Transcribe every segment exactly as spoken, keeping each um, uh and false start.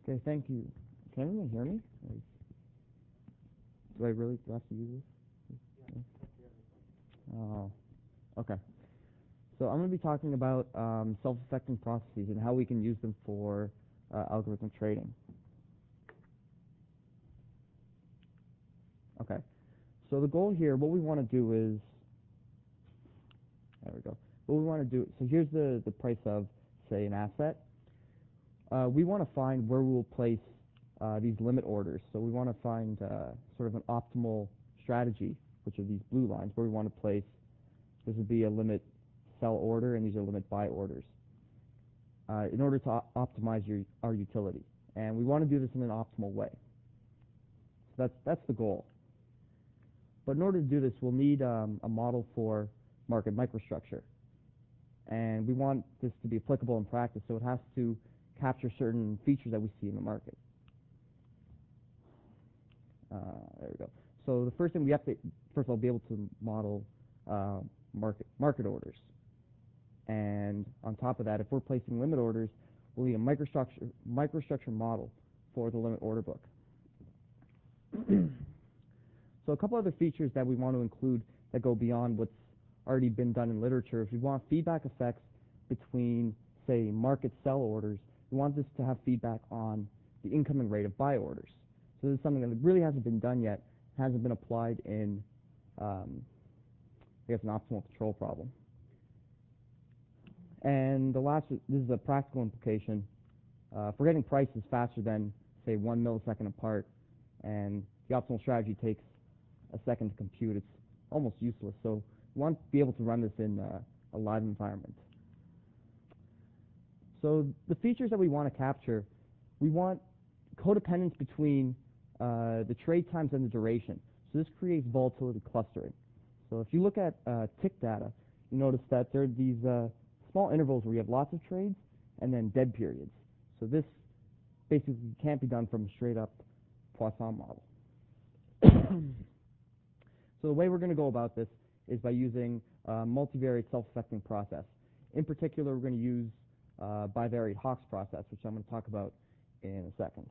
Okay, thank you. Can everyone hear me? Like, do I really have to use this? Yeah. Oh, okay. So I'm going to be talking about um, self-affecting processes and how we can use them for uh, algorithmic trading. Okay. So the goal here, what we want to do is, there we go. What we want to do, so here's the, the price of, say, an asset. Uh, we want to find where we will place uh, these limit orders. So we want to find uh, sort of an optimal strategy, which are these blue lines, where we want to place, this would be a limit sell order, and these are limit buy orders, uh, in order to op optimize your, our utility. And we want to do this in an optimal way. So that's, that's the goal. But in order to do this, we'll need um, a model for market microstructure. And we want this to be applicable in practice, so it has to capture certain features that we see in the market. Uh, there we go. So the first thing we have to, first of all, be able to model uh, market, market orders. And on top of that, if we're placing limit orders, we'll need a microstructure, microstructure model for the limit order book. So a couple other features that we want to include that go beyond what's already been done in literature. If we want feedback effects between, say, market sell orders, we want this to have feedback on the incoming rate of buy orders. So this is something that really hasn't been done yet, hasn't been applied in, um, I guess, an optimal control problem. And the last, this is a practical implication. Uh, if we're getting prices faster than, say, one millisecond apart, and the optimal strategy takes a second to compute, it's almost useless. So we want to be able to run this in uh, a live environment. So the features that we want to capture, we want codependence between uh, the trade times and the duration. So this creates volatility clustering. So if you look at uh, tick data, you notice that there are these uh, small intervals where you have lots of trades and then dead periods. So this basically can't be done from a straight up Poisson model. So the way we're going to go about this is by using a multivariate self-affecting process. In particular, we're going to use uh, bivariate Hawkes process, which I'm going to talk about in a second.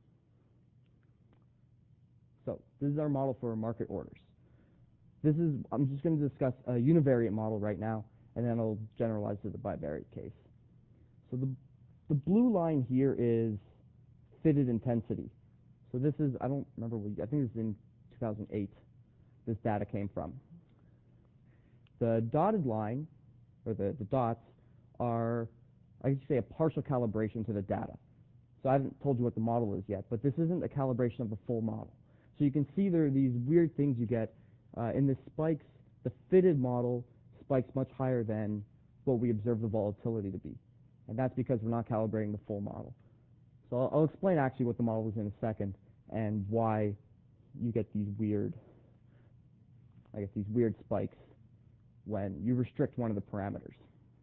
So this is our model for market orders. This is, I'm just going to discuss a univariate model right now, and then I'll generalize to the bivariate case. So the, the blue line here is fitted intensity. So this is, I don't remember, what, I think this is in two thousand eight, this data came from. The dotted line, or the, the dots, are, I could say, a partial calibration to the data. So I haven't told you what the model is yet, but this isn't a calibration of the full model. So you can see there are these weird things you get uh, in the spikes. The fitted model spikes much higher than what we observe the volatility to be. And that's because we're not calibrating the full model. So I'll, I'll explain actually what the model is in a second and why you get these weird, I guess, these weird spikes when you restrict one of the parameters.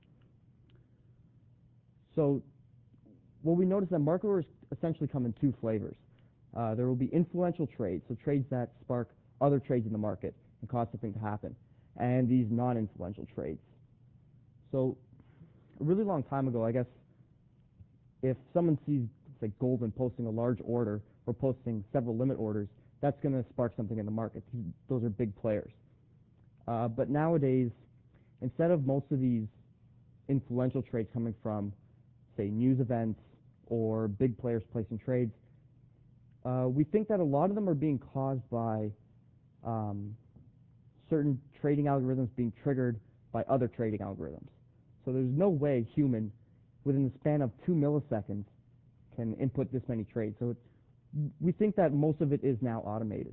So what we notice that market orders essentially come in two flavors. Uh, there will be influential trades, so trades that spark other trades in the market and cause something to happen, and these non-influential trades. So a really long time ago, I guess, if someone sees, say, Goldman posting a large order or posting several limit orders, that's going to spark something in the market. Those are big players. Uh, but nowadays, instead of most of these influential trades coming from, say, news events or big players placing trades, uh, we think that a lot of them are being caused by um, certain trading algorithms being triggered by other trading algorithms. So there's no way a human, within the span of two milliseconds, can input this many trades. So it's, we think that most of it is now automated.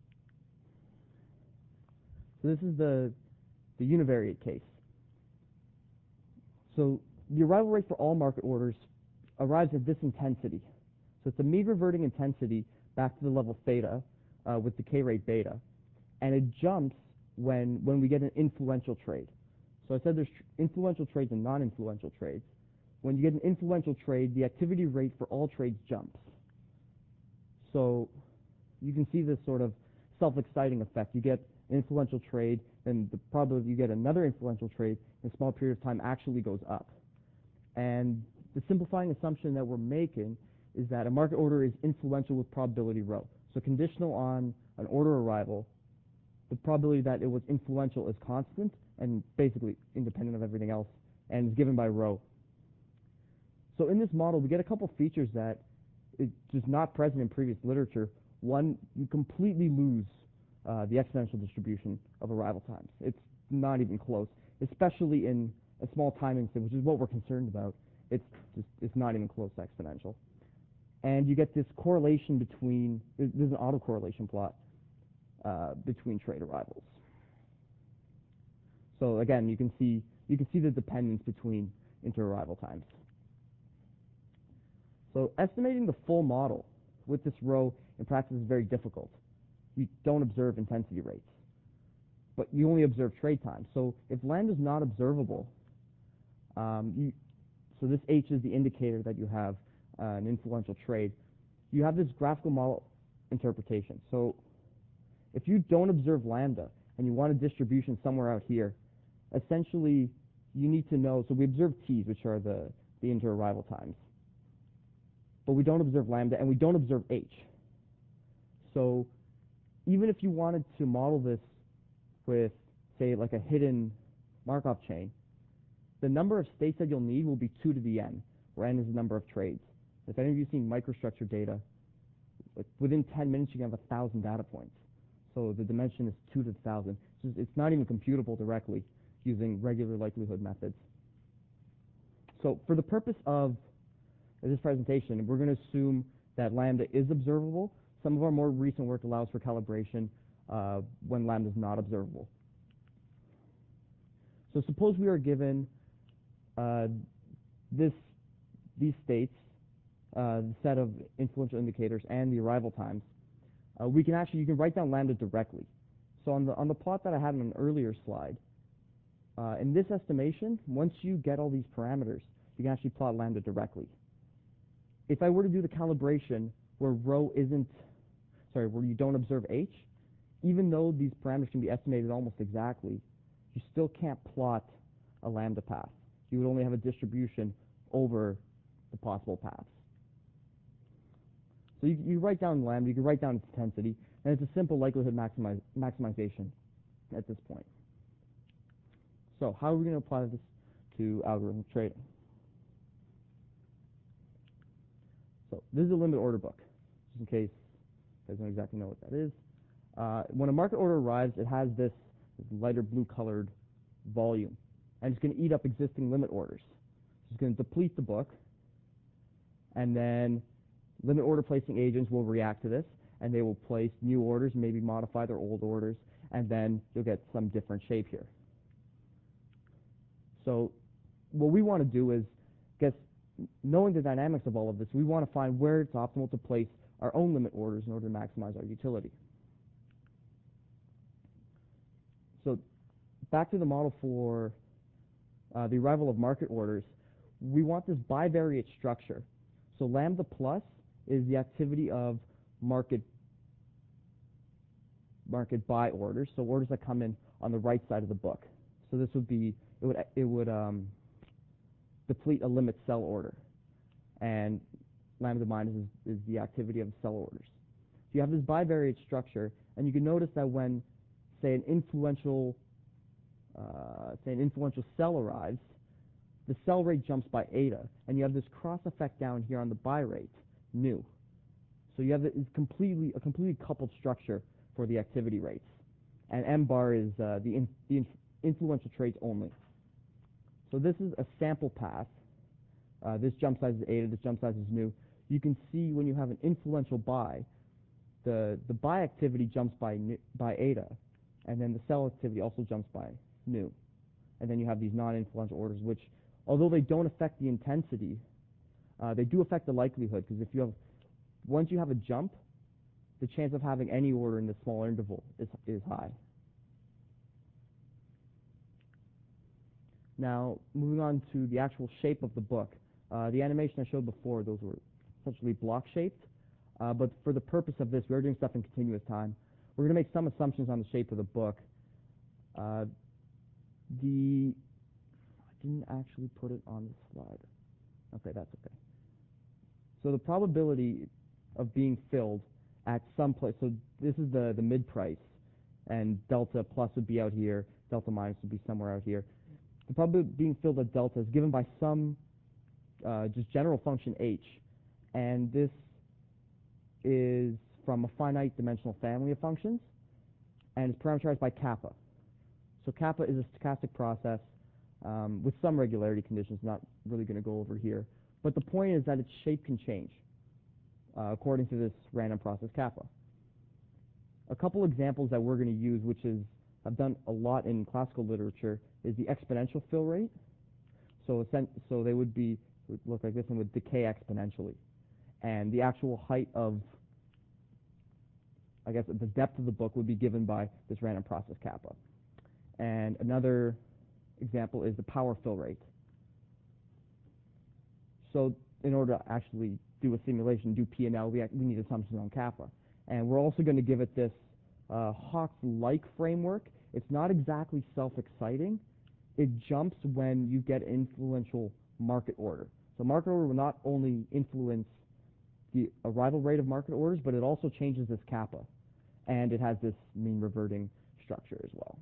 So this is the, the univariate case. So the arrival rate for all market orders arrives at this intensity. So it's a mean reverting intensity back to the level theta uh, with decay rate beta. And it jumps when, when we get an influential trade. So I said there's tr influential trades and non-influential trades. When you get an influential trade, the activity rate for all trades jumps. So you can see this sort of self-exciting effect. You get an influential trade, and the probability you get another influential trade in a small period of time actually goes up. And the simplifying assumption that we're making is that a market order is influential with probability rho. So conditional on an order arrival, the probability that it was influential is constant and basically independent of everything else and is given by rho. So in this model, we get a couple features that is just not present in previous literature. One, you completely lose uh, the exponential distribution of arrival times. It's not even close, especially in a small time instant, which is what we're concerned about. It's just, it's not even close to exponential. And you get this correlation between, there's an autocorrelation plot uh, between trade arrivals. So again, you can see, you can see the dependence between inter-arrival times. So estimating the full model with this rho in practice is very difficult. You don't observe intensity rates, but you only observe trade time. So if lambda is not observable, um, you, so this H is the indicator that you have uh, an influential trade. You have this graphical model interpretation. So if you don't observe lambda and you want a distribution somewhere out here, essentially you need to know, so we observe T's, which are the, the inter-arrival times. But we don't observe lambda, and we don't observe H. So even if you wanted to model this with, say, like a hidden Markov chain, the number of states that you'll need will be two to the n, where n is the number of trades. If any of you have seen microstructure data, like within ten minutes you can have a thousand data points. So the dimension is two to the thousand. It's, just, it's not even computable directly using regular likelihood methods. So for the purpose of this presentation, we're going to assume that lambda is observable. Some of our more recent work allows for calibration uh, when lambda is not observable. So suppose we are given uh, this, these states, uh, the set of influential indicators and the arrival times. Uh, we can actually, you can write down lambda directly. So on the, on the plot that I had on an earlier slide, uh, in this estimation, once you get all these parameters, you can actually plot lambda directly. If I were to do the calibration where rho isn't, sorry, where you don't observe H, even though these parameters can be estimated almost exactly, you still can't plot a lambda path. You would only have a distribution over the possible paths. So you, you write down lambda, you can write down its intensity, and it's a simple likelihood maximize, maximization at this point. So how are we going to apply this to algorithmic trading? So this is a limit order book, just in case you guys don't exactly know what that is. Uh, when a market order arrives, it has this, this lighter blue colored volume, and it's going to eat up existing limit orders. It's going to deplete the book, and then limit order placing agents will react to this, and they will place new orders, maybe modify their old orders, and then you'll get some different shape here. So what we want to do is, guess, knowing the dynamics of all of this, we want to find where it's optimal to place our own limit orders in order to maximize our utility. So back to the model for uh, the arrival of market orders, we want this bivariate structure. So lambda plus is the activity of market market buy orders, so orders that come in on the right side of the book. So this would be, it would, it would um, deplete a limit sell order, and lambda minus is, is the activity of sell orders. So you have this bivariate structure, and you can notice that when, say, an influential, uh, say an influential sell arrives, the sell rate jumps by eta, and you have this cross effect down here on the buy rate, nu. So you have the, it's completely a completely coupled structure for the activity rates, and M bar is uh, the, in, the in, influential trades only. So this is a sample path. Uh, this jump size is eta, this jump size is nu. You can see when you have an influential buy, the the buy activity jumps by nu, by eta, and then the sell activity also jumps by nu. And then you have these non-influential orders, which, although they don't affect the intensity, uh, they do affect the likelihood, because if you have, once you have a jump, the chance of having any order in the smaller interval is, is high. Now, moving on to the actual shape of the book. Uh, the animation I showed before, those were essentially block-shaped, uh, but for the purpose of this, we're doing stuff in continuous time. We're going to make some assumptions on the shape of the book. Uh, the, I didn't actually put it on the slide. Okay, that's okay. So the probability of being filled at some place, so this is the, the mid price, and delta plus would be out here, delta minus would be somewhere out here. The probability of being filled at delta is given by some uh, just general function h, and this is from a finite dimensional family of functions, and it's parameterized by kappa. So kappa is a stochastic process um, with some regularity conditions, not really going to go over here. But the point is that its shape can change uh, according to this random process kappa. A couple examples that we're going to use, which is I've done a lot in classical literature, is the exponential fill rate. So, so they would be would look like this and would decay exponentially. And the actual height of, I guess, the depth of the book would be given by this random process kappa. And another example is the power fill rate. So in order to actually do a simulation, do P and L, we, we need assumptions on kappa. And we're also going to give it this uh, Hawkes-like framework. It's not exactly self-exciting. It jumps when you get influential market order. So market order will not only influence the arrival rate of market orders, but it also changes this kappa. And it has this mean reverting structure as well.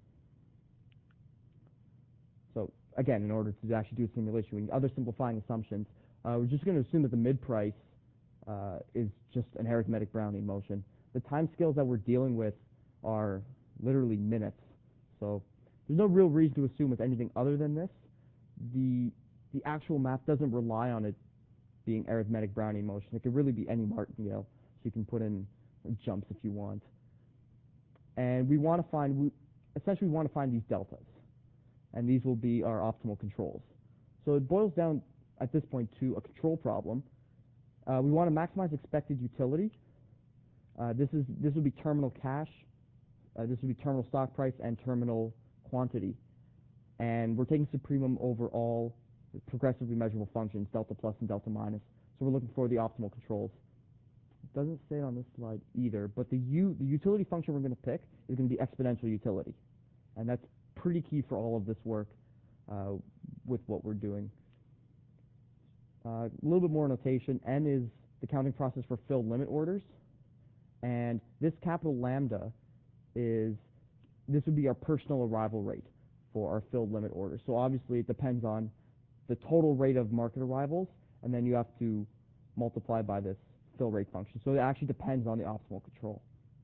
So again, in order to actually do a simulation, we need other simplifying assumptions. Uh, we're just going to assume that the mid price uh, is just an arithmetic Brownian motion. The time scales that we're dealing with are literally minutes. So there's no real reason to assume it's anything other than this. The, the actual math doesn't rely on it being arithmetic Brownian motion. It could really be any martingale, so you can put in jumps if you want. And we want to find, we, essentially we want to find these deltas. And these will be our optimal controls. So it boils down at this point to a control problem. Uh, we want to maximize expected utility. Uh, this is this would be terminal cash. Uh, this would be terminal stock price and terminal quantity. And we're taking supremum over all progressively measurable functions, delta plus and delta minus. So we're looking for the optimal controls. It doesn't say it on this slide either, but the u the utility function we're going to pick is going to be exponential utility, and that's pretty key for all of this work uh, with what we're doing. Uh, a little bit more notation. N is the counting process for filled limit orders, and this capital lambda is, this would be our personal arrival rate for our filled limit orders. So obviously it depends on the total rate of market arrivals, and then you have to multiply by this fill rate function. So it actually depends on the optimal control.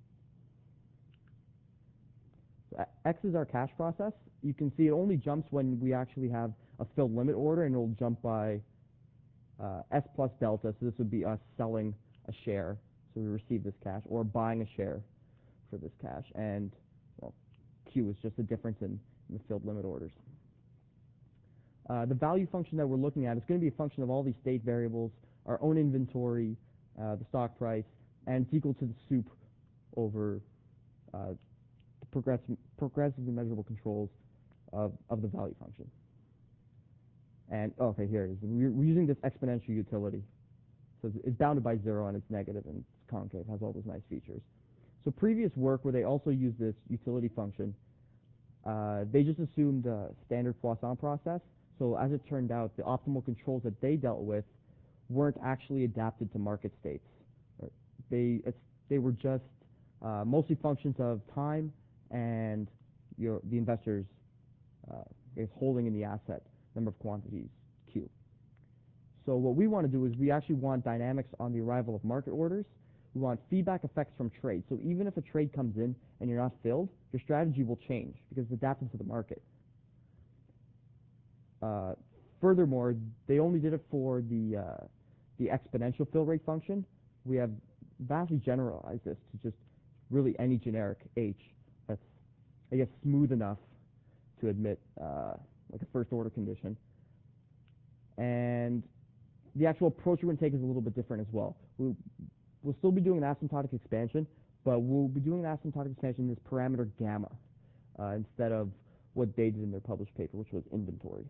So X is our cash process. You can see it only jumps when we actually have a filled limit order, and it'll jump by uh, S plus delta. So this would be us selling a share, so we receive this cash, or buying a share for this cash. And well, Q is just a difference in, in the filled limit orders. Uh, the value function that we're looking at is going to be a function of all these state variables, our own inventory, uh, the stock price, and it's equal to the soup over uh, the progressive, progressively measurable controls of, of the value function. And oh, okay, here it is. We're, we're using this exponential utility. So it's, it's bounded by zero and it's negative and it's concave, has all those nice features. So previous work where they also used this utility function, uh, they just assumed a standard Poisson process. So as it turned out, the optimal controls that they dealt with weren't actually adapted to market states. They, it's, they were just uh, mostly functions of time and your, the investor's uh, is holding in the asset, number of quantities, Q. So what we want to do is we actually want dynamics on the arrival of market orders. We want feedback effects from trade. So even if a trade comes in and you're not filled, your strategy will change because it's adapted to the market. Uh, furthermore, they only did it for the uh, the exponential fill rate function. We have vastly generalized this to just really any generic H that's, I guess, smooth enough to admit uh, like a first order condition. And the actual approach we're going to take is a little bit different as well. We'll, we'll still be doing an asymptotic expansion, but we'll be doing an asymptotic expansion in this parameter gamma uh, instead of what they did in their published paper, which was inventory.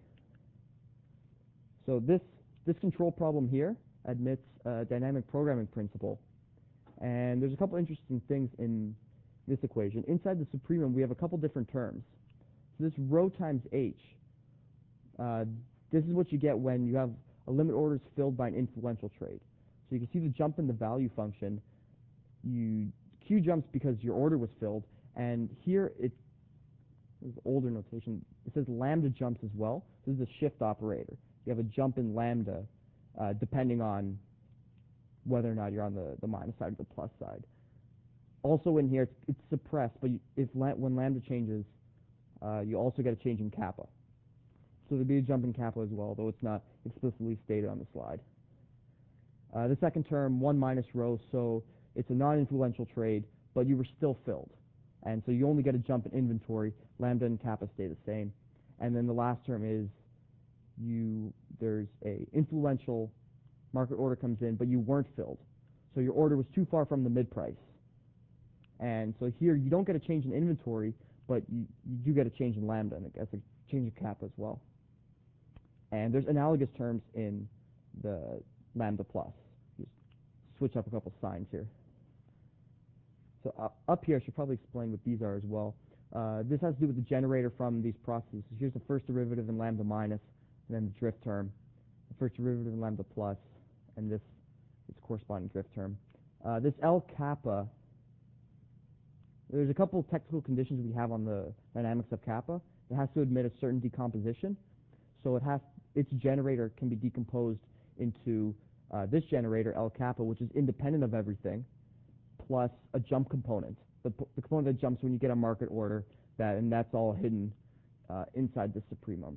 So this, this control problem here admits a dynamic programming principle. And there's a couple interesting things in this equation. Inside the supremum, we have a couple different terms. So this rho times H, uh, this is what you get when you have a limit order is filled by an influential trade. So you can see the jump in the value function. You Q jumps because your order was filled, and here it this is older notation. It says lambda jumps as well. This is a shift operator. You have a jump in lambda uh, depending on whether or not you're on the, the minus side or the plus side. Also in here, it's, it's suppressed, but you, if la when lambda changes, uh, you also get a change in kappa. So there'd be a jump in kappa as well, though it's not explicitly stated on the slide. Uh, the second term, one minus rho, so it's a non-influential trade, but you were still filled. And so you only get a jump in inventory. Lambda and kappa stay the same. And then the last term is you there's a influential market order comes in, but you weren't filled. So your order was too far from the mid price. And so here you don't get a change in inventory, but you, you do get a change in lambda, and I guess a change in kappa as well. And there's analogous terms in the lambda plus. Just switch up a couple signs here. So uh, up here, I should probably explain what these are as well. Uh, this has to do with the generator from these processes. Here's the first derivative in lambda minus, and then the drift term. The first derivative in lambda plus, and this is corresponding drift term. Uh, this L kappa, there's a couple of technical conditions we have on the dynamics of kappa. It has to admit a certain decomposition. So it has its generator can be decomposed into uh, this generator, L kappa, which is independent of everything, plus a jump component, the, the component that jumps when you get a market order, that and that's all hidden uh, inside the supremum.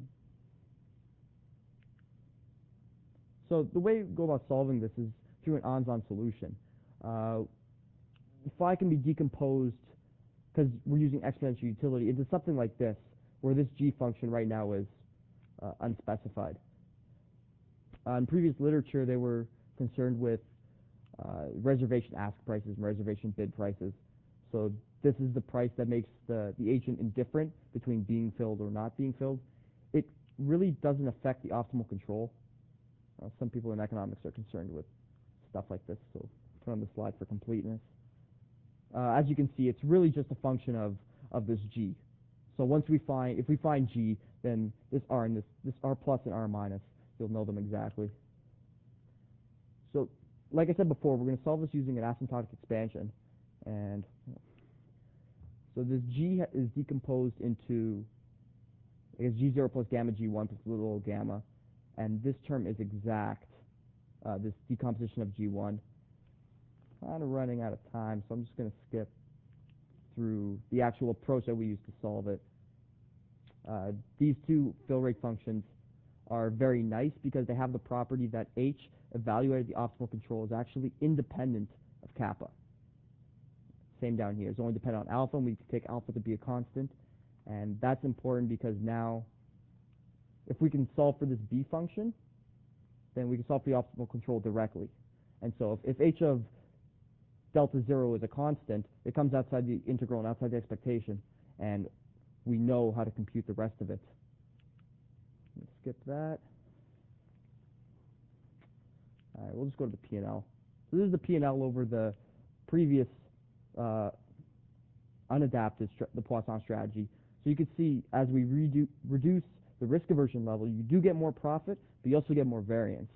So the way we go about solving this is through an ons-on solution. Uh, phi can be decomposed, because we're using exponential utility, into something like this, where this g function right now is uh, unspecified. Uh, in previous literature, they were concerned with uh, reservation ask prices and reservation bid prices. So this is the price that makes the, the agent indifferent between being filled or not being filled. It really doesn't affect the optimal control. Uh, some people in economics are concerned with stuff like this, so put on the slide for completeness. Uh, as you can see, it's really just a function of, of this g. So once we find, if we find g, then this r and this, this r plus and r minus, you'll know them exactly. So, like I said before, we're going to solve this using an asymptotic expansion. And so this g is decomposed into, I guess, g zero plus gamma g one plus little gamma. And this term is exact, uh, this decomposition of g one. Kind of running out of time, so I'm just going to skip through the actual approach that we use to solve it. Uh, these two fill rate functions are very nice because they have the property that h, evaluated the optimal control, is actually independent of kappa. Same down here. It's only dependent on alpha, and we take alpha to be a constant. And that's important because now, if we can solve for this b function, then we can solve for the optimal control directly. And so if, if h of delta zero is a constant, it comes outside the integral and outside the expectation, and we know how to compute the rest of it. Let's skip that. All right, we'll just go to the P and L. So this is the P and L over the previous uh, unadapted, the Poisson strategy. So you can see as we redu reduce the risk aversion level, you do get more profit, but you also get more variance.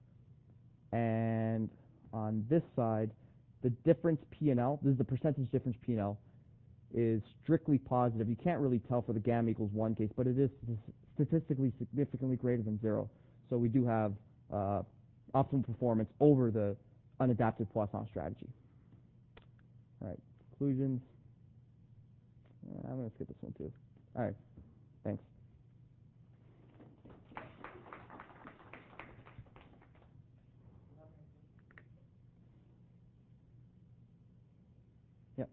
And on this side, the difference P and L, this is the percentage difference P and L, is strictly positive. You can't really tell for the gamma equals one case, but it is statistically significantly greater than zero. So we do have uh, optimal performance over the unadapted Poisson strategy. All right, conclusions. Uh, I'm going to skip this one too. All right, thanks. Yep.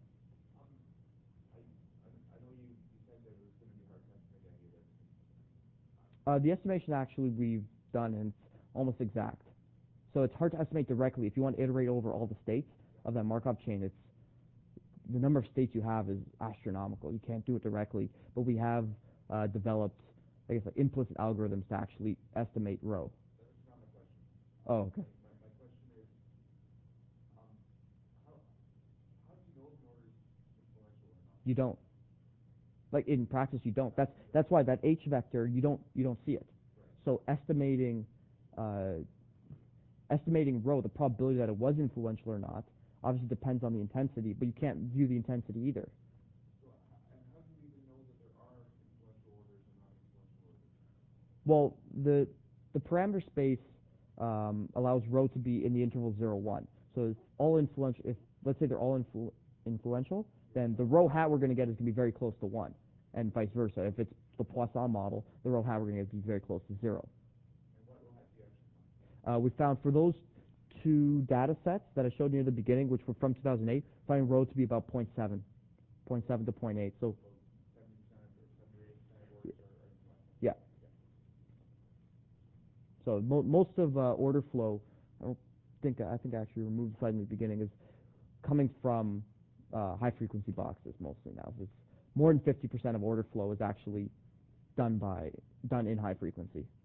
Uh, the estimation actually we've done, and it's almost exact. So it's hard to estimate directly. If you want to iterate over all the states of that Markov chain, it's the number of states you have is astronomical. You can't do it directly, but we have uh, developed, I guess, like implicit algorithms to actually estimate rho. That's not my question. Oh, okay. My, my question is, um, how, how do you know if an order is influential or not? You don't. Like in practice, you don't. That's that's why that h vector you don't you don't see it. Right. So estimating uh, estimating rho, the probability that it was influential or not, obviously depends on the intensity, but you can't view the intensity either. So, h- and how do we even know that there are influential orders and non-influential orders? Well, the the parameter space um, allows rho to be in the interval zero one. So it's all influential. If let's say they're all influ- influential, then the rho hat we're going to get is going to be very close to one, and vice versa. If it's the Poisson model, the rho hat we're going to get is very close to zero. And what will have you actually find? Uh, we found for those two data sets that I showed you at the beginning, which were from two thousand eight, finding rho to be about zero point seven, zero point seven to zero point eight. So So seventy percent or seventy or eighty percent of orders are, are influential. yeah. So mo- most of uh, order flow, I don't think I think I actually removed the slide in the beginning, is coming from uh, high frequency boxes mostly now. It's more than fifty percent of order flow is actually done by done in high frequency.